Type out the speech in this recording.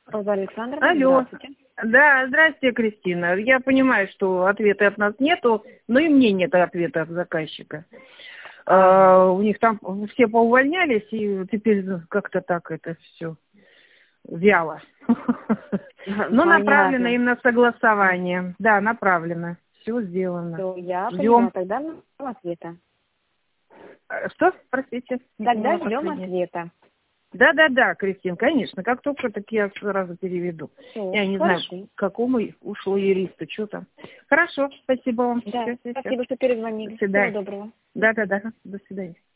Роза Александровна, Алло. здравствуйте. Да, здрасте, Кристина. Я понимаю, что ответа от нас нету, но и мне нет ответа от заказчика. У них там все поувольнялись, и теперь как-то так это все вяло. Но направлено им на согласование. Да, направлено. Все сделано. Всё, я Ждем. поняла, тогда ждем ответа. Что? Простите. Тогда ждем ответа. Да, Кристин, конечно. Как только, так я сразу переведу. Всё, Я не хорошо. знаю, к какому ушло юристу, что там. Хорошо, спасибо вам. Да, Всё. спасибо, что перезвонили. До свидания. Всего доброго. Да. До свидания.